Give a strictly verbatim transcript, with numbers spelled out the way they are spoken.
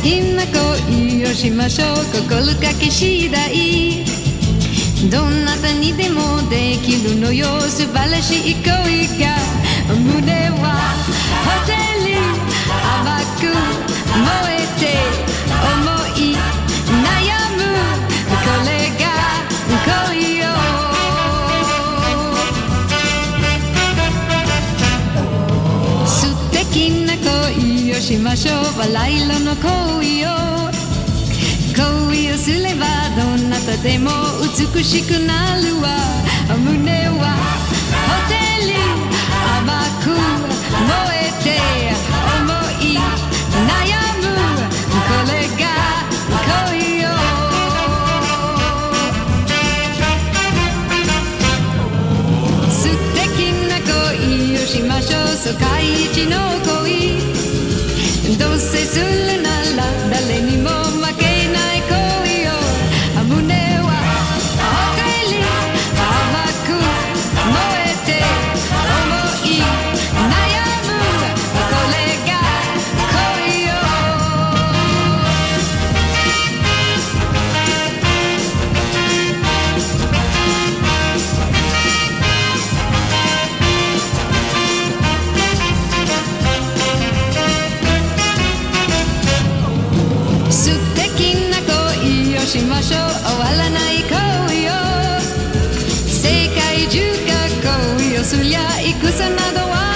敵な恋をしましょう。心かけ次第どなたにでもできるのよ。素晴らしい恋が胸はホテル甘く燃えて思い悩む。これが恋よ。素敵な恋をしましょう。バラ色の恋よ。恋をすればどなたでも美しくなるわ。胸はホテル甘く燃えて思い悩む。これが恋よ。素敵な恋をしましょう。世界一の恋どうせするなら誰にも負けない恋よ。胸はホテル甘く燃えて思い悩む。これが恋よ。素敵な恋をしましょう。終わらない恋よ。世界中が恋をすりゃ戦などは